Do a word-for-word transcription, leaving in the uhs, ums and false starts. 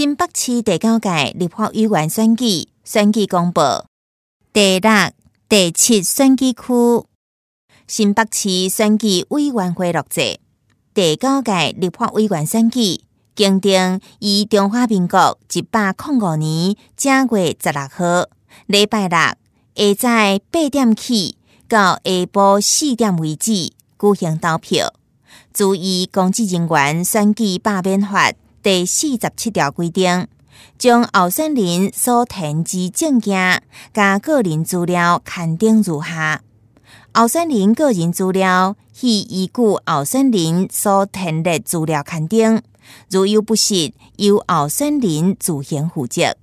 新北市第九届立法委员选举选举公布，第六、第七选举区新北市选举委员会录制，第九届立法委员选举经定于中华民国一百零五年正月十六号礼拜六下早八点起到下晡四点为止举行投票。注意公职人员选举罢免法第四十七条规定，将候选人所填之证件加个人资料刊登如下：候选人个人资料系依据候选人所填列资料刊登，如有不实，由候选人自行负责。